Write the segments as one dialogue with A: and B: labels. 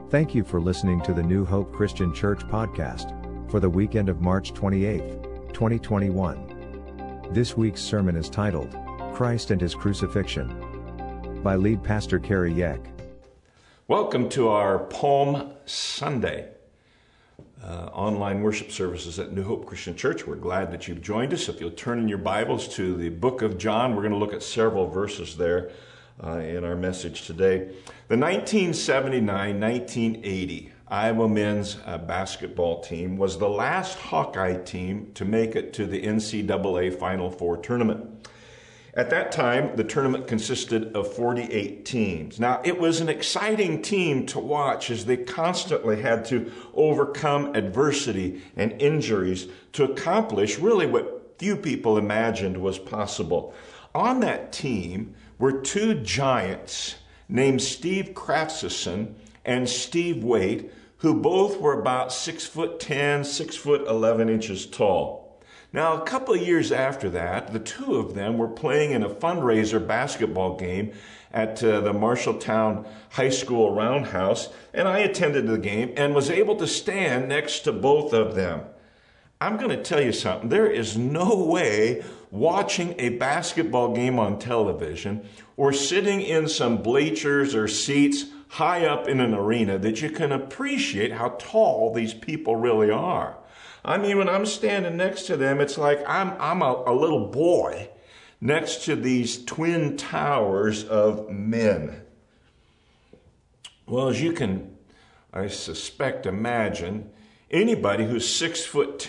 A: Thank you for listening to the New Hope Christian Church podcast for the weekend of March 28, 2021. This week's sermon is titled, Christ and His Crucifixion, by lead pastor Kerry Yeck.
B: Welcome to our Palm Sunday online worship services at New Hope Christian Church. We're glad that you've joined us. If you'll turn in your Bibles to the book of John, we're going to look at several verses there in our message today. The 1979-1980 Iowa men's basketball team was the last Hawkeye team to make it to the NCAA Final Four tournament. At that time, the tournament consisted of 48 teams. Now, it was an exciting team to watch as they constantly had to overcome adversity and injuries to accomplish really what few people imagined was possible. On that team were two giants named Steve Kraftsson and Steve Waite, who both were about 6'10", 6'11" tall. Now, a couple of years after that, the two of them were playing in a fundraiser basketball game at the Marshalltown High School Roundhouse, and I attended the game and was able to stand next to both of them. I'm going to tell you something. There is no way watching a basketball game on television or sitting in some bleachers or seats high up in an arena that you can appreciate how tall these people really are. I mean, when I'm standing next to them, it's like I'm a little boy next to these twin towers of men. Well, as you can, I suspect, imagine, anybody who's 6'10",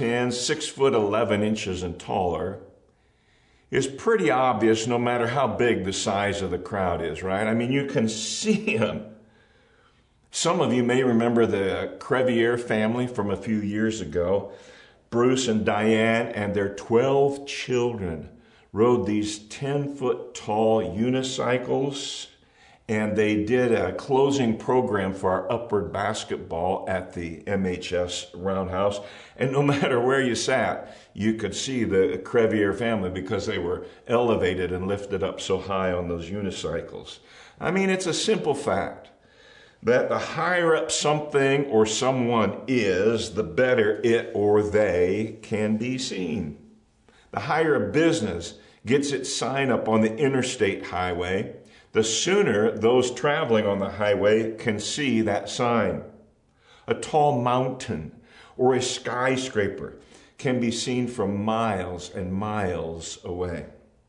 B: 6'11" and taller is pretty obvious no matter how big the size of the crowd is, right? I mean, you can see them. Some of you may remember the Crevier family from a few years ago. Bruce and Diane and their 12 children rode these 10-foot tall unicycles, and they did a closing program for our upward basketball at the MHS Roundhouse. And no matter where you sat, you could see the Crevier family because they were elevated and lifted up so high on those unicycles. I mean, it's a simple fact that the higher up something or someone is, the better it or they can be seen. The higher a business gets its sign up on the interstate highway, the sooner those traveling on the highway can see that sign. A tall mountain or a skyscraper can be seen from miles and miles away.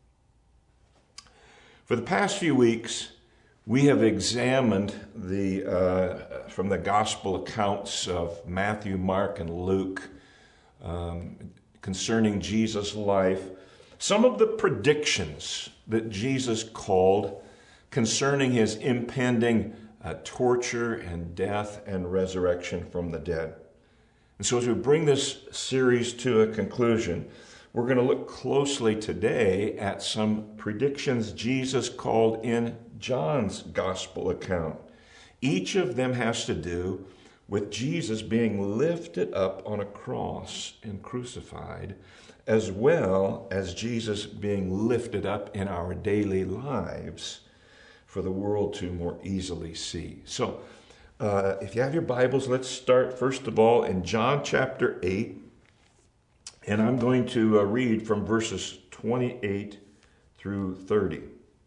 B: For the past few weeks, we have examined from the gospel accounts of Matthew, Mark, and Luke concerning Jesus' life, some of the predictions that Jesus called concerning his impending torture and death and resurrection from the dead. And so as we bring this series to a conclusion, we're going to look closely today at some predictions Jesus called in John's gospel account. Each of them has to do with Jesus being lifted up on a cross and crucified, as well as Jesus being lifted up in our daily lives for the world to more easily see. So, if you have your Bibles, let's start first of all in John chapter 8. And I'm going to read from verses 28 through 30.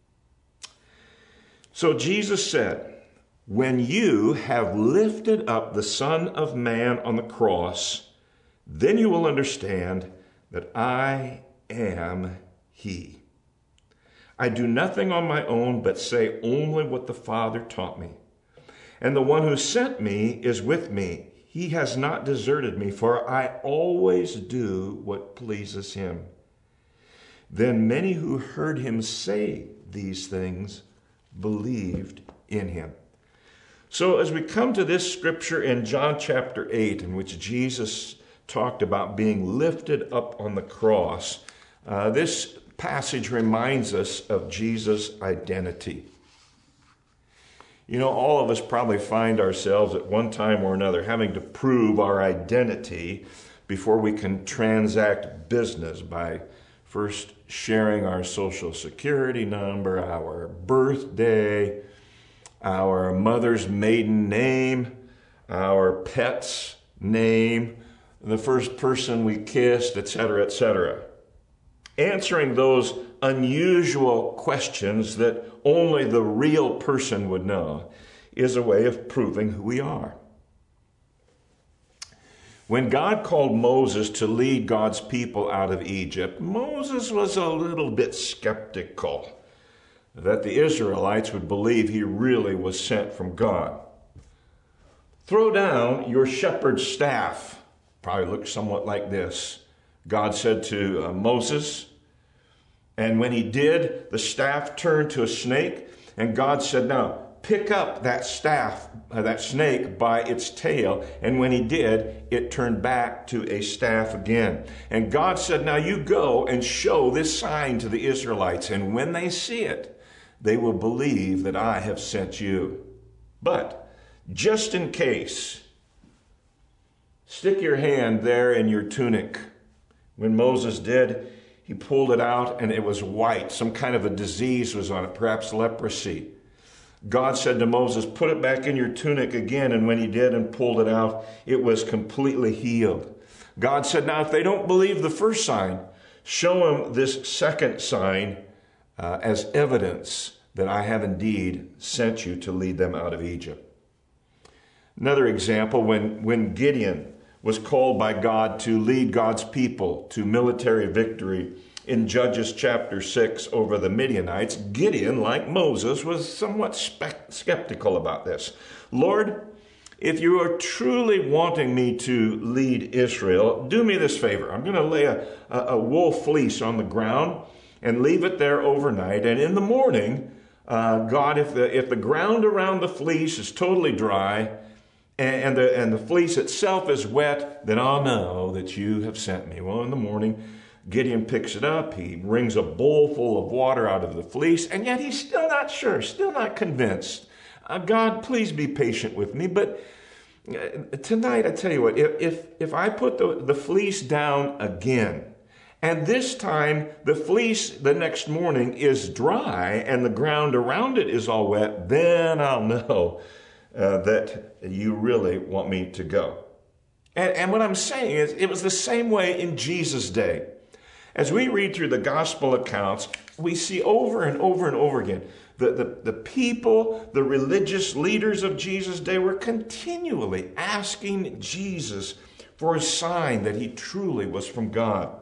B: So Jesus said, "When you have lifted up the Son of Man on the cross, then you will understand that I am He. I do nothing on my own, but say only what the Father taught me. And the one who sent me is with me. He has not deserted me, for I always do what pleases him." Then many who heard him say these things believed in him. So as we come to this scripture in John chapter 8, in which Jesus talked about being lifted up on the cross, this passage reminds us of Jesus' identity. You know, all of us probably find ourselves at one time or another having to prove our identity before we can transact business by first sharing our social security number, our birthday, our mother's maiden name, our pet's name, the first person we kissed, etc., etc. Answering those unusual questions that only the real person would know is a way of proving who we are. When God called Moses to lead God's people out of Egypt, Moses was a little bit skeptical that the Israelites would believe he really was sent from God. Throw down your shepherd's staff. Probably looks somewhat like this. God said to Moses, and when he did, the staff turned to a snake, and God said, now pick up that staff, that snake by its tail. And when he did, it turned back to a staff again. And God said, now you go and show this sign to the Israelites, and when they see it, they will believe that I have sent you. But just in case, stick your hand there in your tunic. When Moses did, he pulled it out and it was white. Some kind of a disease was on it, perhaps leprosy. God said to Moses, put it back in your tunic again. And when he did and pulled it out, it was completely healed. God said, now if they don't believe the first sign, show them this second sign as evidence that I have indeed sent you to lead them out of Egypt. Another example, when Gideon was called by God to lead God's people to military victory in Judges chapter 6 over the Midianites, Gideon, like Moses, was somewhat skeptical about this. Lord, if you are truly wanting me to lead Israel, do me this favor. I'm going to lay a wool fleece on the ground and leave it there overnight. And in the morning, God, if the ground around the fleece is totally dry, and the fleece itself is wet, then I'll know that you have sent me. Well, in the morning, Gideon picks it up. He wrings a bowl full of water out of the fleece, and yet he's still not sure, still not convinced. God, please be patient with me. But tonight, I tell you what, if I put the fleece down again, and this time the fleece the next morning is dry and the ground around it is all wet, then I'll know that you really want me to go. And what I'm saying is, it was the same way in Jesus' day. As we read through the gospel accounts, we see over and over and over again, the people, the religious leaders of Jesus' day were continually asking Jesus for a sign that he truly was from God.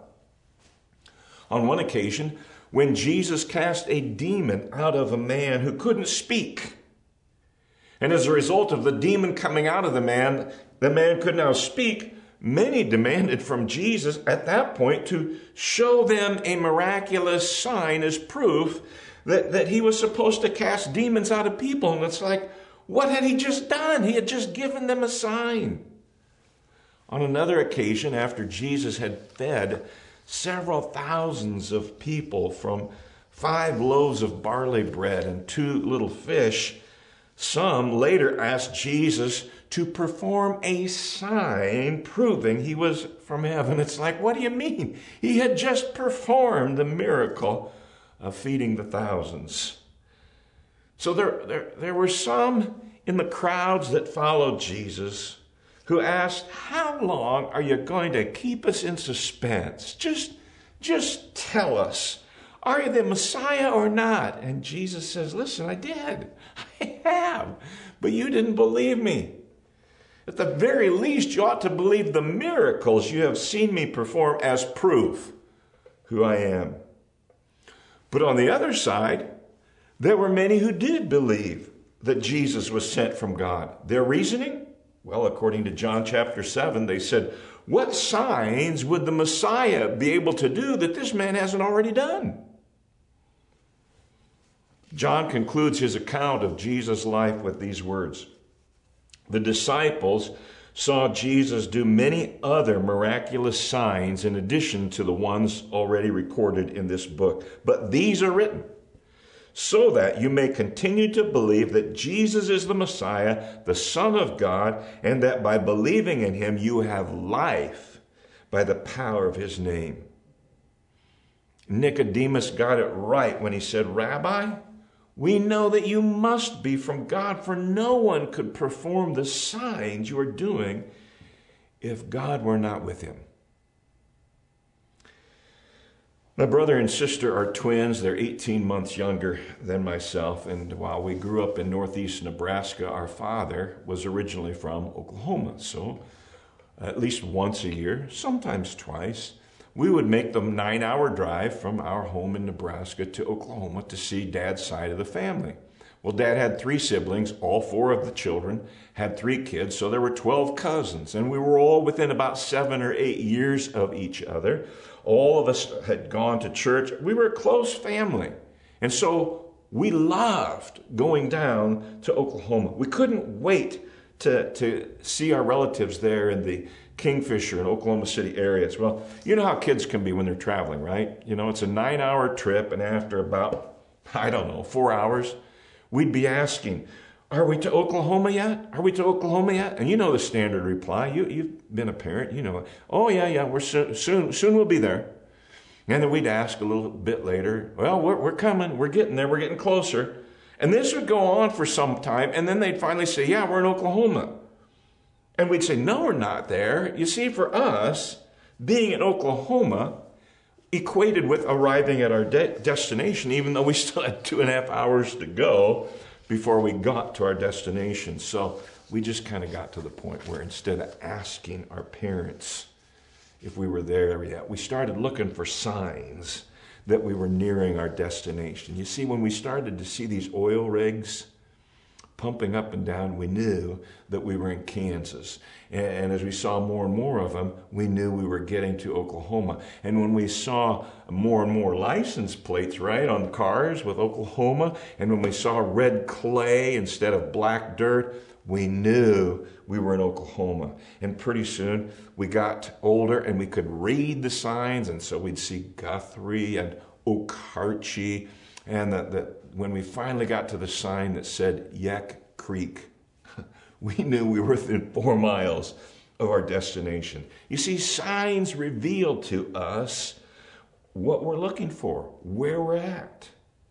B: On one occasion, when Jesus cast a demon out of a man who couldn't speak, and as a result of the demon coming out of the man could now speak, many demanded from Jesus at that point to show them a miraculous sign as proof that he was supposed to cast demons out of people. And it's like, what had he just done? He had just given them a sign. On another occasion, after Jesus had fed several thousands of people from 5 loaves of barley bread and 2 little fish, some later asked Jesus to perform a sign proving he was from heaven. It's like, what do you mean? He had just performed the miracle of feeding the thousands. So there were some in the crowds that followed Jesus who asked, how long are you going to keep us in suspense? Just tell us. Are you the Messiah or not? And Jesus says, listen, I did. I have. But you didn't believe me. At the very least, you ought to believe the miracles you have seen me perform as proof who I am. But on the other side, there were many who did believe that Jesus was sent from God. Their reasoning? Well, according to John chapter 7, they said, what signs would the Messiah be able to do that this man hasn't already done? John concludes his account of Jesus' life with these words. The disciples saw Jesus do many other miraculous signs in addition to the ones already recorded in this book. But these are written so that you may continue to believe that Jesus is the Messiah, the Son of God, and that by believing in him you have life by the power of his name. Nicodemus got it right when he said, Rabbi, We know that you must be from God, for no one could perform the signs you are doing if God were not with him. My brother and sister are twins. They're 18 months younger than myself. And while we grew up in northeast Nebraska, our father was originally from Oklahoma. So at least once a year, sometimes twice, we would make the 9-hour drive from our home in Nebraska to Oklahoma to see Dad's side of the family. Well, Dad had 3 siblings. All 4 of the children had 3 kids, so there were 12 cousins. And we were all within about 7 or 8 years of each other. All of us had gone to church. We were a close family. And so we loved going down to Oklahoma. We couldn't wait to see our relatives there in the Kingfisher and Oklahoma City areas. Well, you know how kids can be when they're traveling, right? You know, it's a 9-hour trip, and after about, 4 hours, we'd be asking, are we to Oklahoma yet? Are we to Oklahoma yet? And you know the standard reply. You've been a parent. You know, oh, yeah, we're soon we'll be there. And then we'd ask a little bit later, well, we're coming. We're getting there. We're getting closer. And this would go on for some time. And then they'd finally say, yeah, we're in Oklahoma. And we'd say, no, we're not there. You see, for us, being in Oklahoma equated with arriving at our destination, even though we still had 2.5 hours to go before we got to our destination. So we just kind of got to the point where instead of asking our parents if we were there yet, we started looking for signs that we were nearing our destination. You see, when we started to see these oil rigs pumping up and down, we knew that we were in Kansas. And as we saw more and more of them, we knew we were getting to Oklahoma. And when we saw more and more license plates, right, on cars with Oklahoma, and when we saw red clay instead of black dirt, we knew we were in Oklahoma. And pretty soon we got older and we could read the signs, and so we'd see Guthrie and Okarche, and when we finally got to the sign that said Yek Creek, we knew we were within 4 miles of our destination. You see, signs reveal to us what we're looking for, where we're at.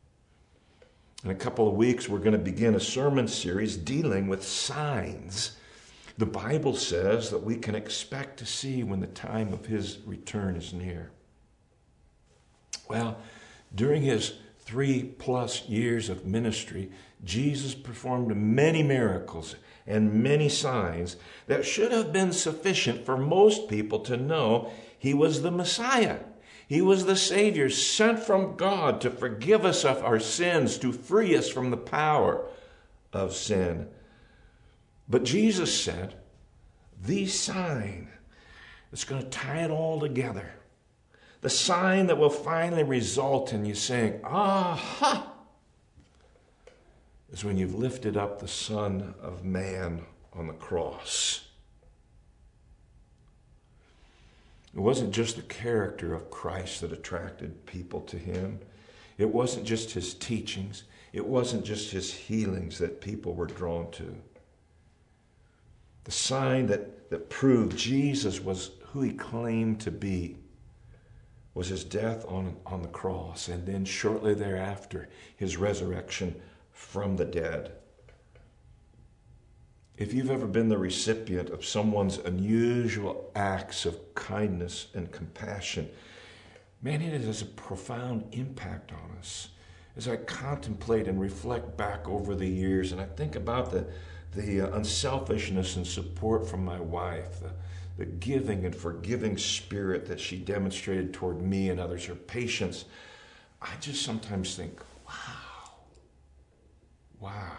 B: In a couple of weeks, we're going to begin a sermon series dealing with signs the Bible says that we can expect to see when the time of his return is near. Well, during his 3+ years of ministry, Jesus performed many miracles and many signs that should have been sufficient for most people to know he was the Messiah. He was the Savior sent from God to forgive us of our sins, to free us from the power of sin. But Jesus said, the sign that's going to tie it all together, the sign that will finally result in you saying, aha, is when you've lifted up the Son of Man on the cross. It wasn't just the character of Christ that attracted people to him. It wasn't just his teachings. It wasn't just his healings that people were drawn to. The sign that proved Jesus was who he claimed to be was his death on the cross, and then shortly thereafter, his resurrection from the dead. If you've ever been the recipient of someone's unusual acts of kindness and compassion, man, it has a profound impact on us. As I contemplate and reflect back over the years, and I think about the unselfishness and support from my wife, the giving and forgiving spirit that she demonstrated toward me and others, her patience, I just sometimes think, wow.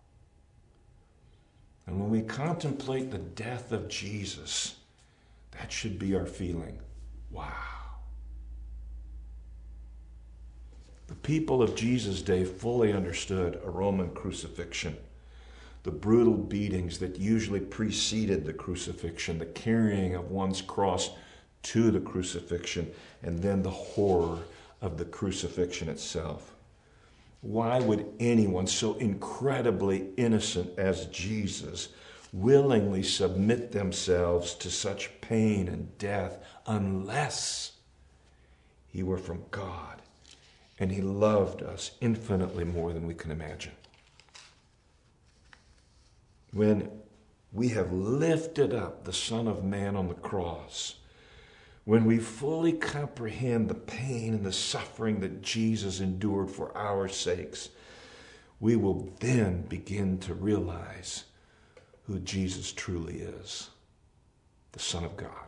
B: And when we contemplate the death of Jesus, that should be our feeling. Wow. The people of Jesus' day fully understood a Roman crucifixion, the brutal beatings that usually preceded the crucifixion, the carrying of one's cross to the crucifixion, and then the horror of the crucifixion itself. Why would anyone so incredibly innocent as Jesus willingly submit themselves to such pain and death unless he were from God And he loved us infinitely more than we can imagine. When we have lifted up the Son of Man on the cross, when we fully comprehend the pain and the suffering that Jesus endured for our sakes, we will then begin to realize who Jesus truly is, the Son of God.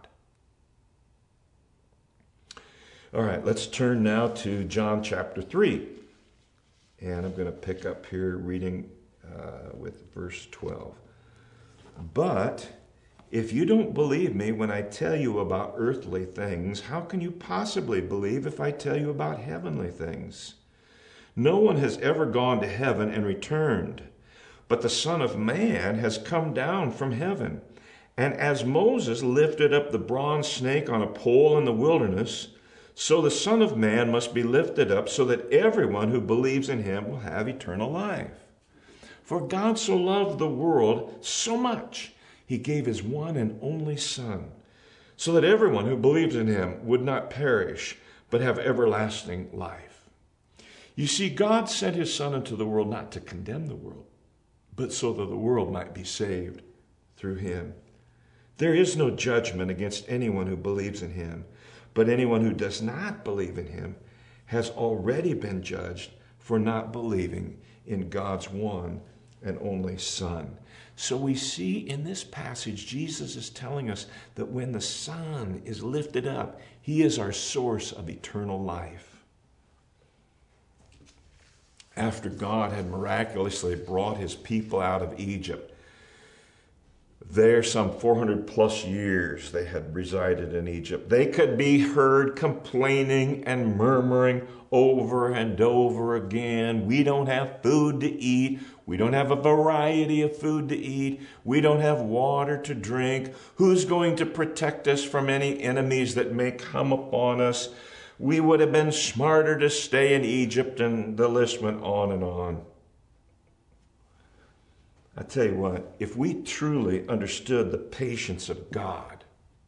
B: All right, let's turn now to John chapter 3. And I'm going to pick up here reading with verse 12. But if you don't believe me when I tell you about earthly things, how can you possibly believe if I tell you about heavenly things? No one has ever gone to heaven and returned, but the Son of Man has come down from heaven. And as Moses lifted up the bronze snake on a pole in the wilderness, so the Son of Man must be lifted up so that everyone who believes in him will have eternal life. For God so loved the world so much, he gave his one and only Son, so that everyone who believes in him would not perish, but have everlasting life. You see, God sent his Son into the world not to condemn the world, but so that the world might be saved through him. There is no judgment against anyone who believes in him, but anyone who does not believe in him has already been judged for not believing in God's one and only Son. So we see in this passage, Jesus is telling us that when the Son is lifted up, he is our source of eternal life. After God had miraculously brought his people out of Egypt, there, some 400 plus years they had resided in Egypt. They could be heard complaining and murmuring over and over again. We don't have food to eat. We don't have a variety of food to eat. We don't have water to drink. Who's going to protect us from any enemies that may come upon us? We would have been smarter to stay in Egypt, and the list went on and on. I tell you what, if we truly understood the patience of God,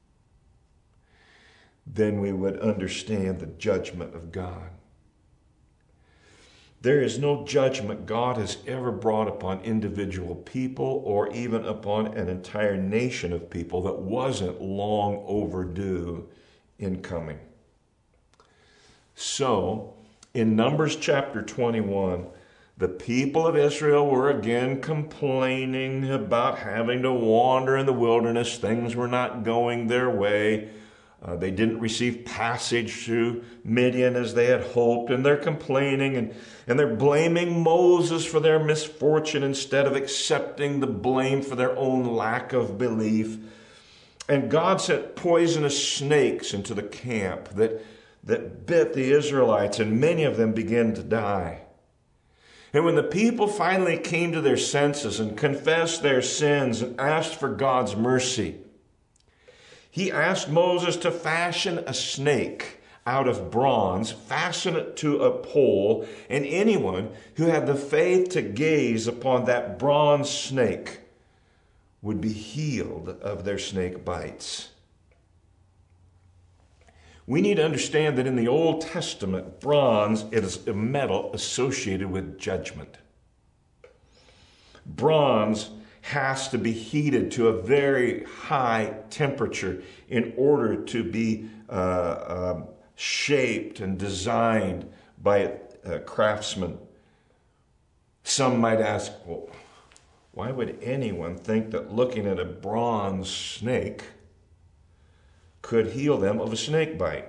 B: then we would understand the judgment of God. There is no judgment God has ever brought upon individual people or even upon an entire nation of people that wasn't long overdue in coming. So, in Numbers chapter 21, the people of Israel were again complaining about having to wander in the wilderness. Things were not going their way. They didn't receive passage through Midian as they had hoped. And they're complaining and they're blaming Moses for their misfortune instead of accepting the blame for their own lack of belief. And God sent poisonous snakes into the camp that bit the Israelites, and many of them began to die. And when the people finally came to their senses and confessed their sins and asked for God's mercy, he asked Moses to fashion a snake out of bronze, fasten it to a pole, and anyone who had the faith to gaze upon that bronze snake would be healed of their snake bites. We need to understand that in the Old Testament, bronze is a metal associated with judgment. Bronze has to be heated to a very high temperature in order to be shaped and designed by a craftsman. Some might ask, well, why would anyone think that looking at a bronze snake could heal them of a snake bite?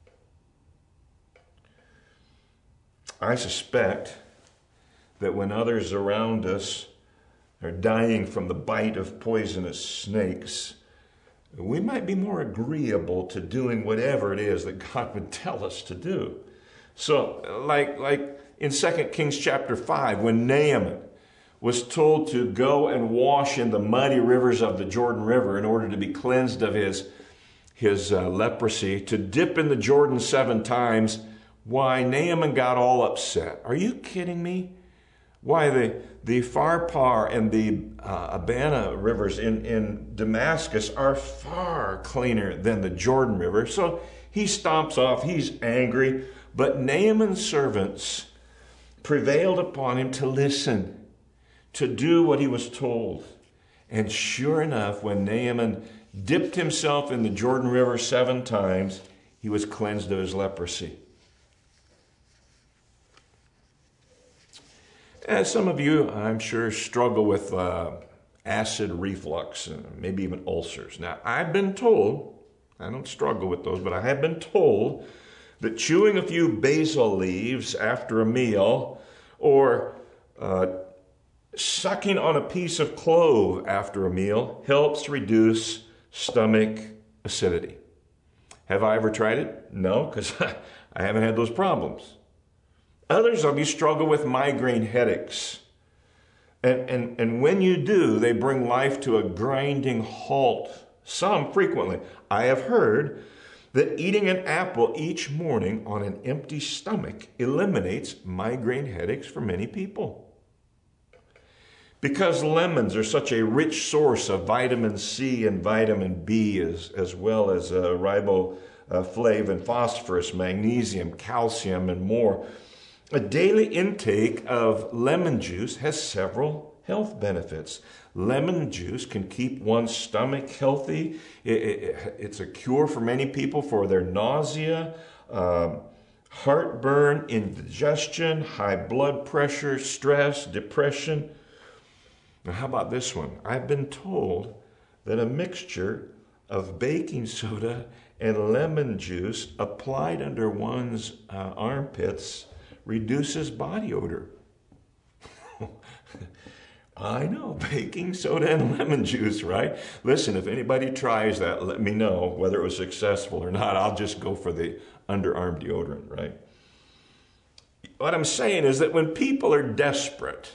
B: I suspect that when others around us are dying from the bite of poisonous snakes, we might be more agreeable to doing whatever it is that God would tell us to do. So, like in 2 Kings chapter 5, when Naaman was told to go and wash in the muddy rivers of the Jordan River in order to be cleansed of his leprosy, to dip in the Jordan 7 times, why, Naaman got all upset. Are you kidding me? Why, the Pharpar and the Abana rivers in Damascus are far cleaner than the Jordan River. So he stomps off, he's angry, But Naaman's servants prevailed upon him to listen, to do what he was told. And sure enough, when Naaman dipped himself in the Jordan River 7 times, he was cleansed of his leprosy. And some of you, I'm sure, struggle with acid reflux, maybe even ulcers. Now, I've been told, I don't struggle with those, but I have been told that chewing a few basil leaves after a meal or sucking on a piece of clove after a meal helps reduce stomach acidity. Have I ever tried it? No, because I haven't had those problems. Others of you struggle with migraine headaches. And when you do, they bring life to a grinding halt. Some frequently. I have heard that eating an apple each morning on an empty stomach eliminates migraine headaches for many people. Because lemons are such a rich source of vitamin C and vitamin B, as well as riboflavin, phosphorus, magnesium, calcium, and more, a daily intake of lemon juice has several health benefits. Lemon juice can keep one's stomach healthy. It's a cure for many people for their nausea, heartburn, indigestion, high blood pressure, stress, depression. Now, how about this one? I've been told that a mixture of baking soda and lemon juice applied under one's armpits reduces body odor. I know, baking soda and lemon juice, right? Listen, if anybody tries that, let me know whether it was successful or not. I'll just go for the underarm deodorant, right? What I'm saying is that when people are desperate,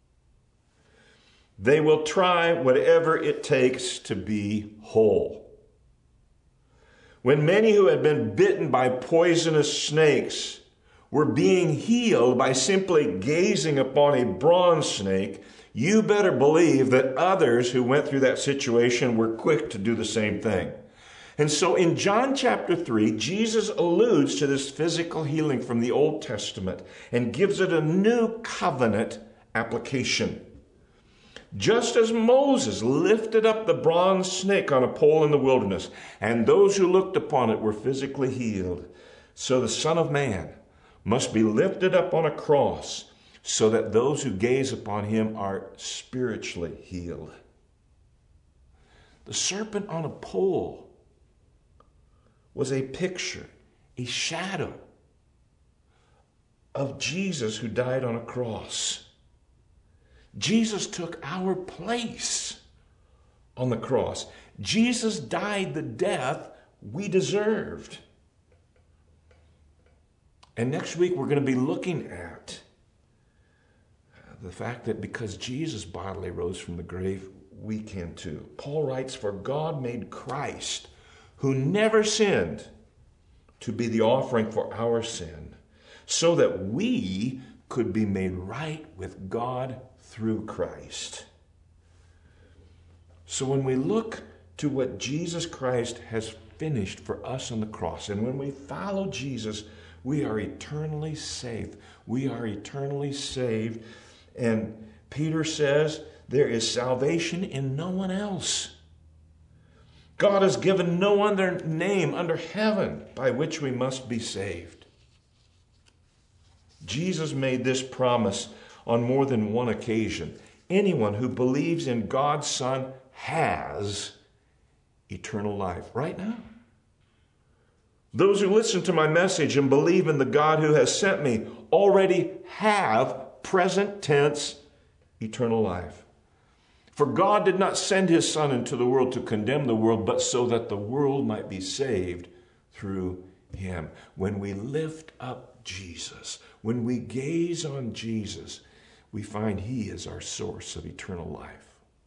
B: they will try whatever it takes to be whole. When many who had been bitten by poisonous snakes were being healed by simply gazing upon a bronze snake, you better believe that others who went through that situation were quick to do the same thing. And so in John chapter 3, Jesus alludes to this physical healing from the Old Testament and gives it a new covenant application. Just as Moses lifted up the bronze snake on a pole in the wilderness, and those who looked upon it were physically healed, so the Son of Man must be lifted up on a cross so that those who gaze upon him are spiritually healed. The serpent on a pole was a picture, a shadow of Jesus who died on a cross. Jesus took our place on the cross. Jesus died the death we deserved. And next week we're going to be looking at the fact that because Jesus bodily rose from the grave, we can too. Paul writes, "For God made Christ, who never sinned, to be the offering for our sin, so that we could be made right with God through Christ." So when we look to what Jesus Christ has finished for us on the cross, and when we follow Jesus, we are eternally saved. We are eternally saved. And Peter says there is salvation in no one else. God has given no other name under heaven by which we must be saved. Jesus made this promise on more than one occasion. Anyone who believes in God's Son has eternal life right now. Those who listen to my message and believe in the God who has sent me already have present tense eternal life. For God did not send his Son into the world to condemn the world, but so that the world might be saved through him. When we lift up Jesus, when we gaze on Jesus, we find he is our source of eternal life.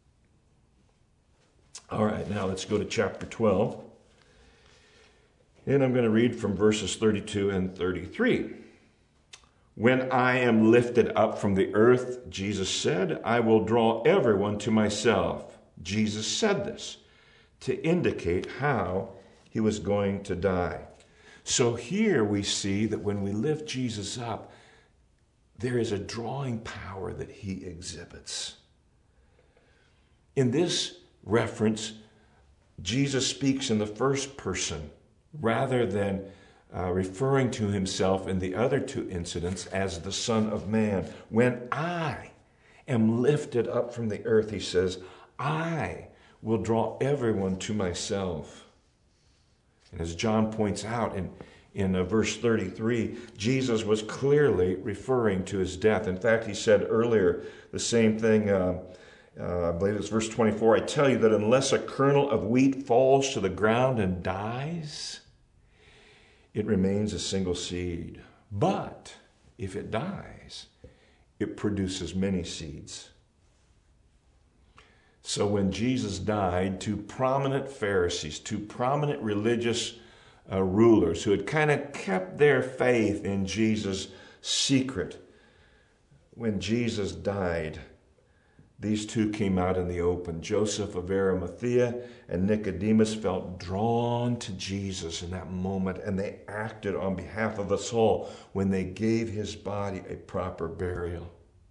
B: All right, now let's go to chapter 12. And I'm going to read from verses 32 and 33. "When I am lifted up from the earth," Jesus said, "I will draw everyone to myself." Jesus said this to indicate how he was going to die. So here we see that when we lift Jesus up, there is a drawing power that he exhibits. In this reference, Jesus speaks in the first person rather than referring to himself in the other two incidents as the Son of Man. When I am lifted up from the earth, he says, I will draw everyone to myself. And as John points out in verse 33, Jesus was clearly referring to his death. In fact, he said earlier the same thing, I believe it's verse 24, I tell you that unless a kernel of wheat falls to the ground and dies, it remains a single seed. But if it dies, it produces many seeds. So when Jesus died, two prominent Pharisees, two prominent religious rulers who had kind of kept their faith in Jesus secret, when Jesus died, these two came out in the open. Joseph of Arimathea and Nicodemus felt drawn to Jesus in that moment, and they acted on behalf of us all when they gave his body a proper burial.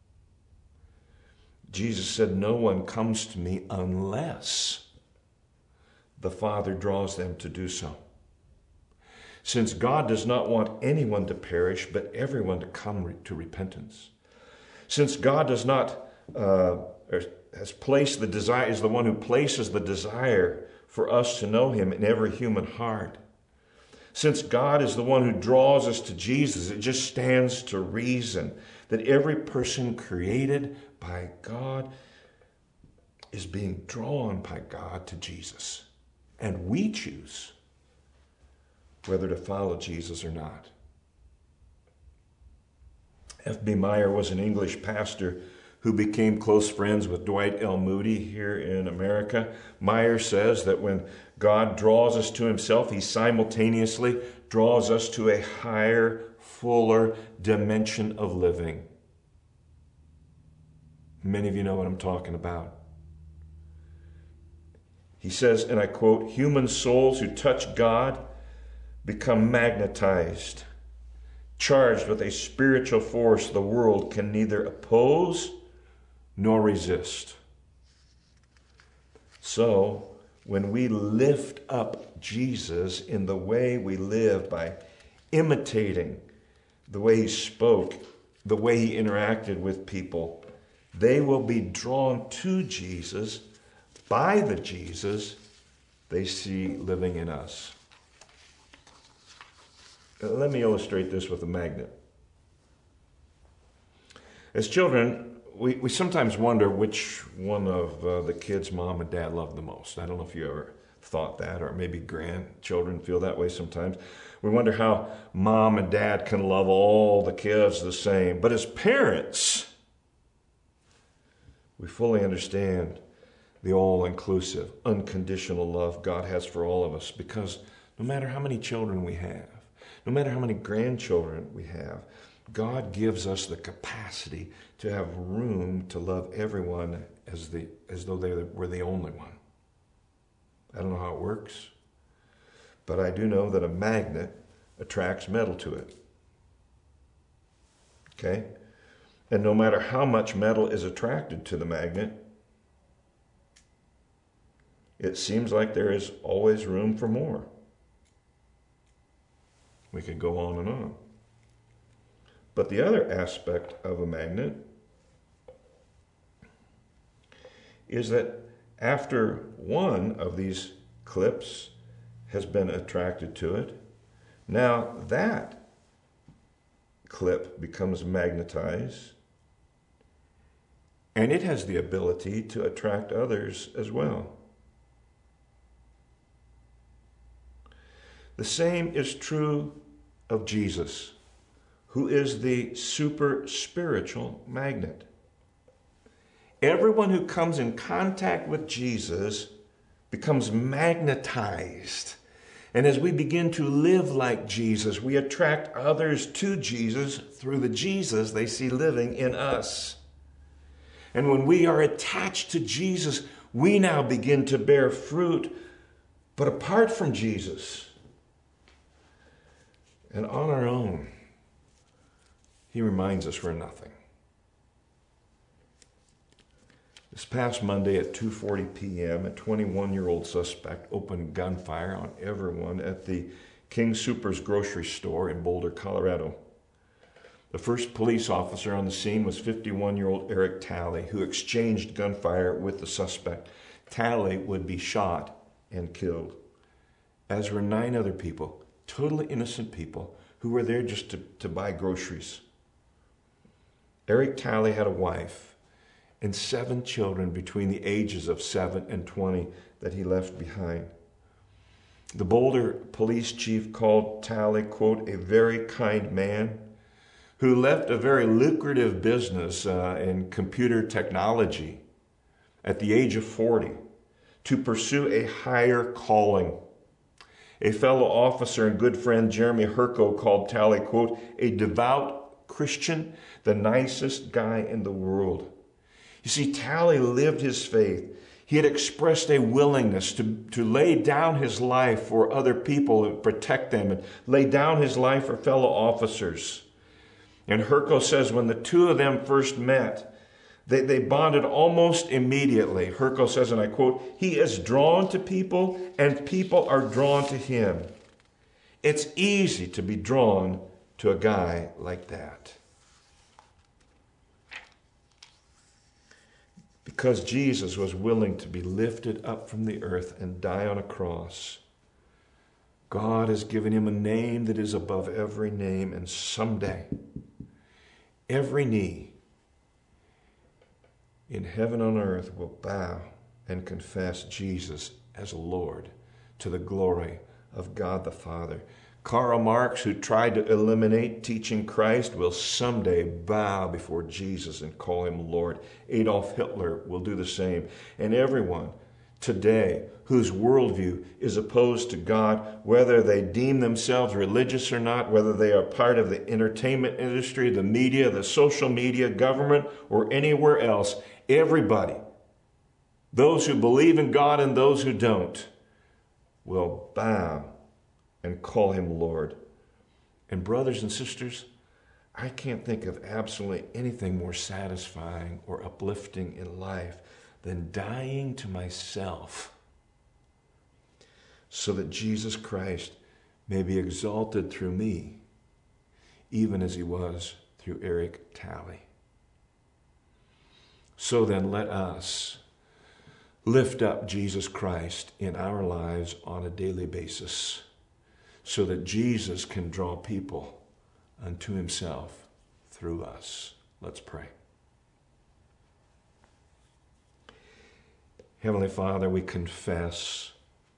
B: Jesus said, no one comes to me unless the Father draws them to do so. Since God does not want anyone to perish, but everyone to come to repentance. Since God does not, has placed the desire, is the one who places the desire for us to know him in every human heart. Since God is the one who draws us to Jesus, it just stands to reason that every person created by God is being drawn by God to Jesus. And we choose whether to follow Jesus or not. F.B. Meyer was an English pastor who became close friends with Dwight L. Moody here in America. Meyer says that when God draws us to himself, he simultaneously draws us to a higher, fuller dimension of living. Many of you know what I'm talking about. He says, and I quote, human souls who touch God become magnetized, charged with a spiritual force the world can neither oppose nor resist. So, when we lift up Jesus in the way we live by imitating the way he spoke, the way he interacted with people, they will be drawn to Jesus by the Jesus they see living in us. Let me illustrate this with a magnet. As children, we sometimes wonder which one of the kids mom and dad love the most. I don't know if you ever thought that, or maybe grandchildren feel that way sometimes. We wonder how mom and dad can love all the kids the same. But as parents, we fully understand the all-inclusive, unconditional love God has for all of us, because no matter how many children we have, no matter how many grandchildren we have, God gives us the capacity to have room to love everyone as though they were the only one. I don't know how it works, but I do know that a magnet attracts metal to it. Okay? And no matter how much metal is attracted to the magnet, it seems like there is always room for more. We could go on and on. But the other aspect of a magnet is that after one of these clips has been attracted to it, now that clip becomes magnetized, and it has the ability to attract others as well. The same is true of Jesus, who is the super spiritual magnet. Everyone who comes in contact with Jesus becomes magnetized. And as we begin to live like Jesus, we attract others to Jesus through the Jesus they see living in us. And when we are attached to Jesus, we now begin to bear fruit. But apart from Jesus, And on our own, he reminds us we're nothing. This past Monday at 2:40 p.m., a 21-year-old suspect opened gunfire on everyone at the King Soopers grocery store in Boulder, Colorado. The first police officer on the scene was 51-year-old Eric Talley, who exchanged gunfire with the suspect. Talley would be shot and killed, as were 9 other people, totally innocent people, who were there just to buy groceries. Eric Talley had a wife and 7 children between the ages of 7 and 20 that he left behind. The Boulder police chief called Talley, quote, a very kind man who left a very lucrative business in computer technology at the age of 40 to pursue a higher calling. A fellow officer and good friend, Jeremy Herco, called Talley, quote, a devout Christian, the nicest guy in the world. You see, Talley lived his faith. He had expressed a willingness to lay down his life for other people and protect them, and lay down his life for fellow officers. And Herco says when the two of them first met, they bonded almost immediately. Herco says, and I quote, he is drawn to people and people are drawn to him. It's easy to be drawn to a guy like that. Because Jesus was willing to be lifted up from the earth and die on a cross, God has given him a name that is above every name, and someday every knee in heaven and on earth will bow and confess Jesus as Lord to the glory of God the Father. Karl Marx, who tried to eliminate teaching Christ, will someday bow before Jesus and call him Lord. Adolf Hitler will do the same. And everyone today whose worldview is opposed to God, whether they deem themselves religious or not, whether they are part of the entertainment industry, the media, the social media, government, or anywhere else, everybody, those who believe in God and those who don't, will bow and call him Lord. And brothers and sisters, I can't think of absolutely anything more satisfying or uplifting in life than dying to myself so that Jesus Christ may be exalted through me, even as he was through Eric Talley. So then let us lift up Jesus Christ in our lives on a daily basis, so that Jesus can draw people unto himself through us. Let's pray. Heavenly Father, we confess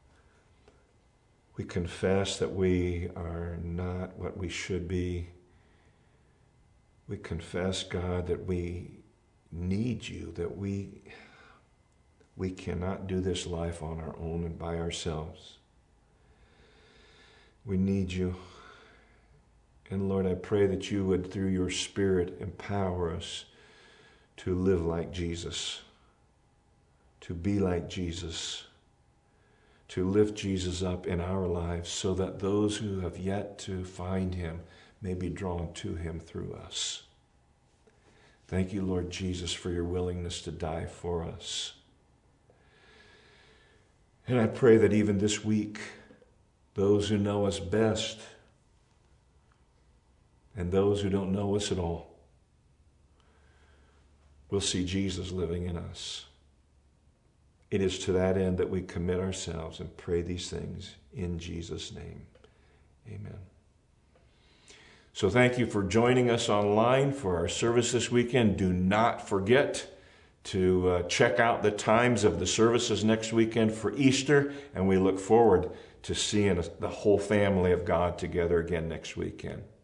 B: that we are not what we should be. We confess, God, that we need you, that we cannot do this life on our own and by ourselves. We need you. And Lord, I pray that you would, through your Spirit, empower us to live like Jesus, to be like Jesus, to lift Jesus up in our lives so that those who have yet to find him may be drawn to him through us. Thank you, Lord Jesus, for your willingness to die for us. And I pray that even this week, those who know us best and those who don't know us at all will see Jesus living in us. It is to that end that we commit ourselves and pray these things in Jesus' name. Amen. So thank you for joining us online for our service this weekend. Do not forget to check out the times of the services next weekend for Easter, and we look forward to seeing the whole family of God together again next weekend.